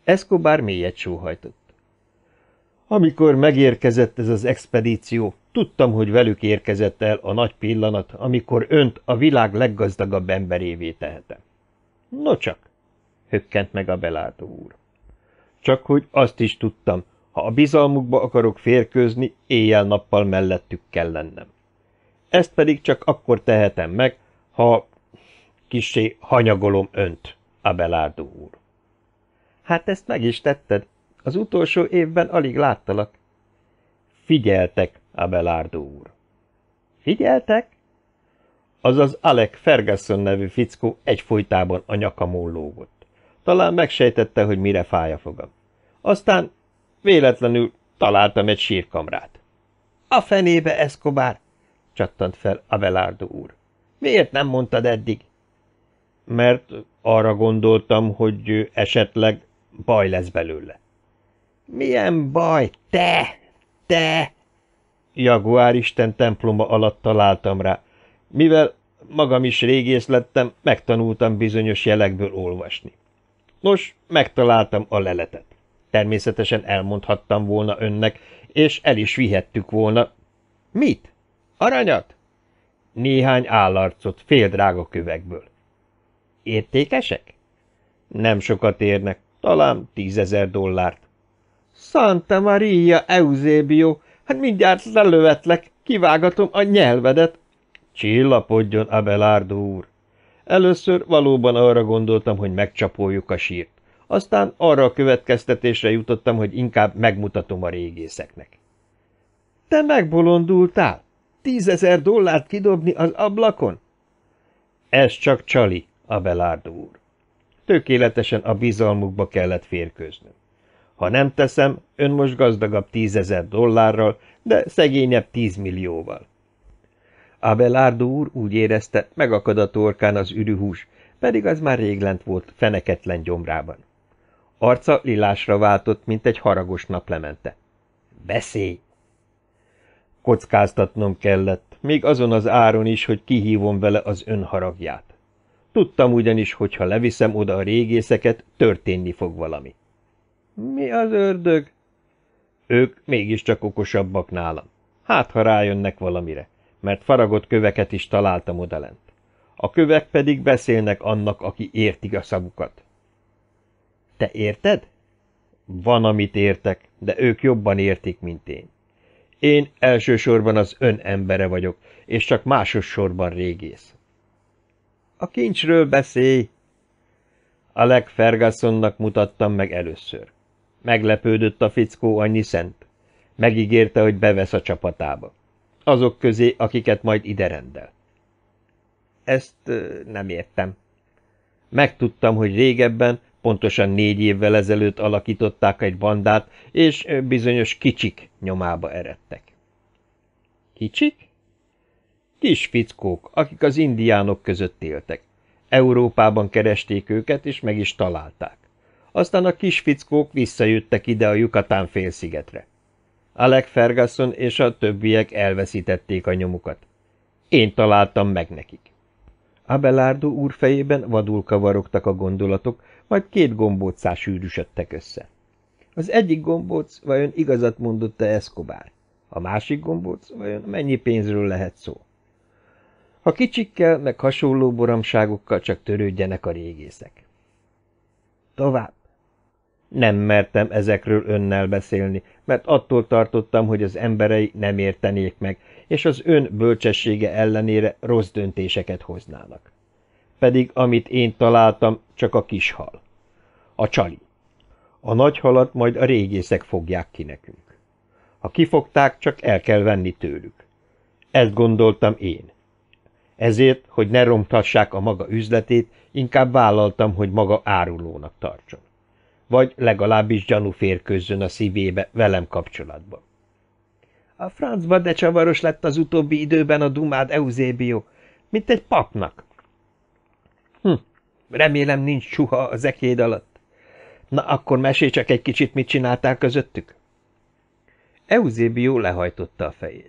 Escobar mélyet sóhajtott. Amikor megérkezett ez az expedíció, tudtam, hogy velük érkezett el a nagy pillanat, amikor önt a világ leggazdagabb emberévé tehetem. Nocsak, hökkent meg Abelardo úr. Csak hogy azt is tudtam, ha a bizalmukba akarok férkőzni, éjjel-nappal mellettük kell lennem. Ezt pedig csak akkor tehetem meg, ha kissé hanyagolom önt, Abelardo úr. Hát ezt meg is tetted. Az utolsó évben alig láttalak. Figyeltek, Abelardo úr. Figyeltek? Azaz Alec Ferguson nevű fickó egyfolytában a nyakamon lógott. Talán megsejtette, hogy mire fáj a fogam. Aztán véletlenül találtam egy sírkamrát. A fenébe, Escobar! Csattant fel Abelardo úr. Miért nem mondtad eddig? Mert arra gondoltam, hogy esetleg baj lesz belőle. Milyen baj? Te! Jaguár isten temploma alatt találtam rá. Mivel magam is régész lettem, megtanultam bizonyos jelekből olvasni. Nos, megtaláltam a leletet. Természetesen elmondhattam volna önnek, és el is vihettük volna. Mit? Aranyat? Néhány állarcot, féldrága kövekből. Értékesek? Nem sokat érnek, talán $10,000. Santa Maria, Eusebio, hát mindjárt lelövetlek, kivágatom a nyelvedet. Csillapodjon, Abelardo úr. Először valóban arra gondoltam, hogy megcsapoljuk a sírt. Aztán arra a következtetésre jutottam, hogy inkább megmutatom a régészeknek. Te megbolondultál? $10,000 kidobni az ablakon? Ez csak csali, Abelardo úr. Tökéletesen a bizalmukba kellett férkőznöm. Ha nem teszem, ön most gazdagabb $10,000, de szegényebb 10 millióval. Abelardo úr úgy érezte, megakad a torkán az ürühús, pedig az már rég lent volt feneketlen gyomrában. Arca lilásra váltott, mint egy haragos naplemente. Beszélj! Kockáztatnom kellett, még azon az áron is, hogy kihívom vele az ön haragját. Tudtam ugyanis, hogy ha leviszem oda a régészeket, történni fog valami. Mi az ördög? Ők mégiscsak okosabbak nálam. Hát, ha rájönnek valamire, mert faragott köveket is találtam odalent. A kövek pedig beszélnek annak, aki értik a szavukat. Te érted? Van, amit értek, de ők jobban értik, mint én. Én elsősorban az ön embere vagyok, és csak másodszorban régész. A kincsről beszélj! Alec Fergusonnak mutattam meg először. Meglepődött a fickó annyi szent. Megígérte, hogy bevesz a csapatába. Azok közé, akiket majd ide rendel. Ezt nem értem. Megtudtam, hogy régebben, pontosan 4 évvel ezelőtt alakították egy bandát, és bizonyos kicsik nyomába eredtek. Kicsik? Kis fickók, akik az indiánok között éltek. Európában keresték őket, és meg is találták. Aztán a kis fickók visszajöttek ide a Yucatán félszigetre. Alec Ferguson és a többiek elveszítették a nyomukat. Én találtam meg nekik. Abelardo úr fejében vadul kavarogtak a gondolatok, majd 2 gombóccá sűrűsödtek össze. Az egyik gombóc vajon igazat mondott-e Escobar? A másik gombóc vajon mennyi pénzről lehet szó? Ha kicsikkel, meg hasonló boramságokkal csak törődjenek a régészek. Tovább. Nem mertem ezekről önnel beszélni, mert attól tartottam, hogy az emberei nem értenék meg, és az ön bölcsessége ellenére rossz döntéseket hoznának. Pedig amit én találtam, csak a kis hal. A csali. A nagy halat majd a régészek fogják ki nekünk. Ha kifogták, csak el kell venni tőlük. Ezt gondoltam én. Ezért, hogy ne romtassák a maga üzletét, inkább vállaltam, hogy maga árulónak tartson. Vagy legalábbis gyanú férkőzzön a szívébe velem kapcsolatban. A francba de csavaros lett az utóbbi időben a dumád, Eusebio, mint egy papnak. Remélem nincs csuha az ekéd alatt. Na, akkor mesélj csak egy kicsit, mit csináltál közöttük? Eusebio lehajtotta a fejét.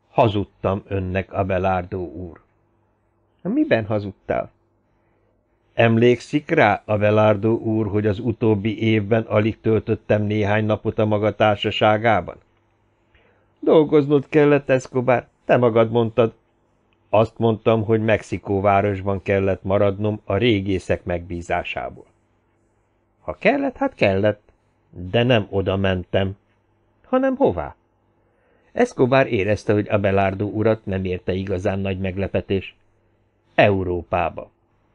Hazudtam önnek, Abelardo úr. Miben hazudtál? Emlékszik rá, Abelardo úr, hogy az utóbbi évben alig töltöttem néhány napot a maga társaságában? Dolgoznod kellett, Escobar, te magad mondtad. Azt mondtam, hogy Mexikóvárosban kellett maradnom a régészek megbízásából. Ha kellett, hát kellett, de nem oda mentem. Hanem hová? Escobar érezte, hogy Abelardo urat nem érte igazán nagy meglepetés. Európába.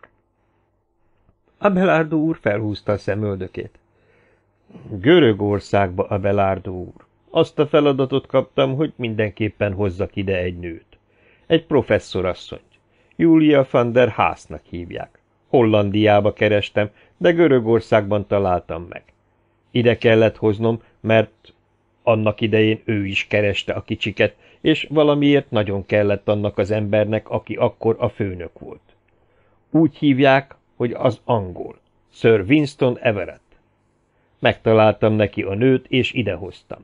Abelardo úr felhúzta a szemöldökét. Görögországba, Abelardo úr. Azt a feladatot kaptam, hogy mindenképpen hozzak ide egy nőt. Egy professzorasszonyt. Julia van der Haasnak hívják. Hollandiába kerestem, de Görögországban találtam meg. Ide kellett hoznom, mert annak idején ő is kereste a kicsiket, és valamiért nagyon kellett annak az embernek, aki akkor a főnök volt. Úgy hívják, hogy az angol, Sir Winston Everett. Megtaláltam neki a nőt, és idehoztam.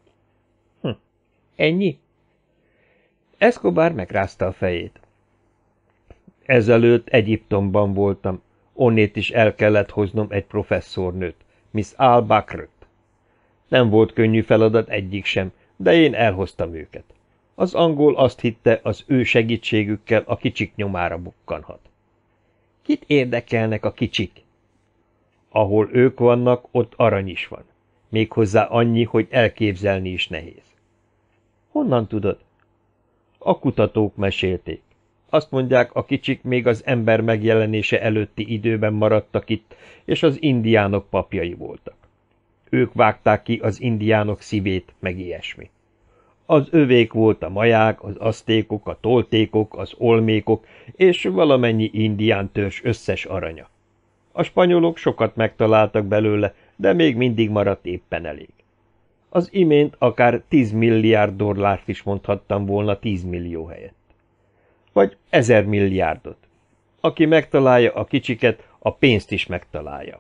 Ennyi? Escobar megrázta a fejét. Ezelőtt Egyiptomban voltam, onnét is el kellett hoznom egy professzornőt, Miss Al-Bakröt. Nem volt könnyű feladat egyik sem, de én elhoztam őket. Az angol azt hitte, az ő segítségükkel a kicsik nyomára bukkanhat. Kit érdekelnek a kicsik? Ahol ők vannak, ott arany is van. Méghozzá annyi, hogy elképzelni is nehéz. Honnan tudod? A kutatók mesélték. Azt mondják, a kicsik még az ember megjelenése előtti időben maradtak itt, és az indiánok papjai voltak. Ők vágták ki az indiánok szívét, meg ilyesmi. Az övék volt a maják, az aztékok, a toltékok, az olmékok, és valamennyi indián törzs összes aranya. A spanyolok sokat megtaláltak belőle, de még mindig maradt éppen elég. Az imént akár 10 milliárd dollárt is mondhattam volna 10 millió helyett. Vagy 1000 milliárdot. Aki megtalálja a kicsiket, a pénzt is megtalálja.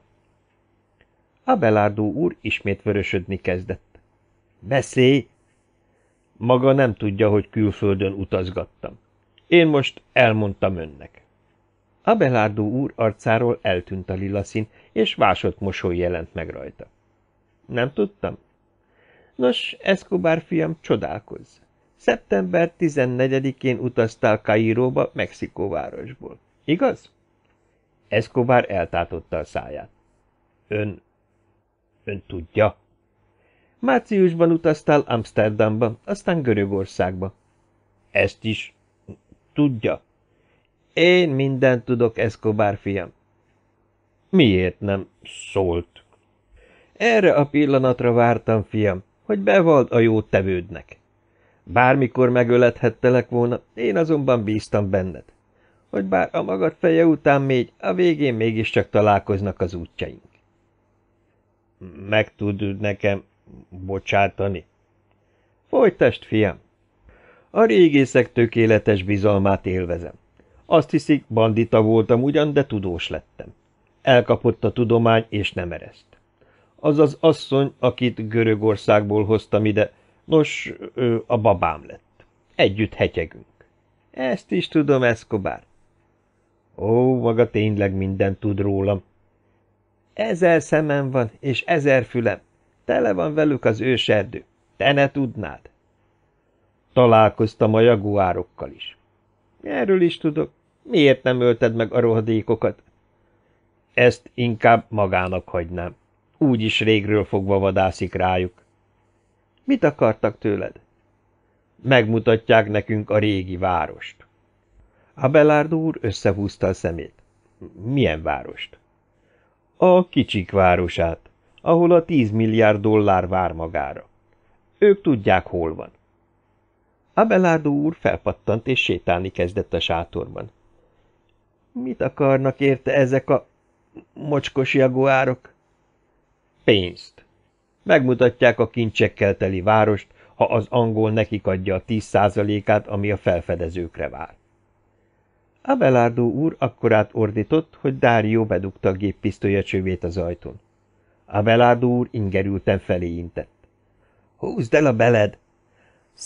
Abelardo úr ismét vörösödni kezdett. Beszélj! Maga nem tudja, hogy külföldön utazgattam. Én most elmondtam önnek. Abelardo úr arcáról eltűnt a lila szín, és vásott mosoly jelent meg rajta. Nem tudtam? Nos, Escobar fiam, csodálkozz. Szeptember 14-én utaztál Kairóba, Mexikóvárosból. Igaz? Escobar eltátotta a száját. Ön tudja? Márciusban utaztál Amsterdamba, aztán Görögországba. Ezt is tudja? Én mindent tudok, Escobar fiam. Miért nem szólt? Erre a pillanatra vártam, fiam, hogy bevald a jó tevődnek. Bármikor megölethettelek volna, én azonban bíztam benned. Hogy bár a magad feje után mégy, a végén mégiscsak találkoznak az útjaink. Meg tud nekem bocsátani? Folytasd, fiam. A régészek tökéletes bizalmát élvezem. Azt hiszik, bandita voltam ugyan, de tudós lettem. Elkapott a tudomány, és nem ereszt. Az az asszony, akit Görögországból hoztam ide, nos, ő a babám lett. Együtt hetyegünk. Ezt is tudom, Escobar. Ó, maga tényleg mindent tud rólam. 1000 szemem van, és 1000 fülem. Tele van velük az őserdő. Te ne tudnád. Találkoztam a jaguárokkal is. Erről is tudok. Miért nem ölted meg a rohadékokat? Ezt inkább magának hagynám. Úgyis régről fogva vadászik rájuk. Mit akartak tőled? Megmutatják nekünk a régi várost. Abelardo úr összehúzta a szemét. Milyen várost? A kicsik városát, ahol a 10 milliárd dollár vár magára. Ők tudják, hol van. Abelardo úr felpattant és sétálni kezdett a sátorban. Mit akarnak érte ezek a mocskos jaguárok? Pénzt. Megmutatják a kincsekkel teli várost, ha az angol nekik adja a 10%-át, ami a felfedezőkre vár. Abelardo úr akkorát ordított, hogy Dario bedugta a géppisztolya csövét az ajtón. Abelardo úr ingerülten felé intett. Húzd el a beled!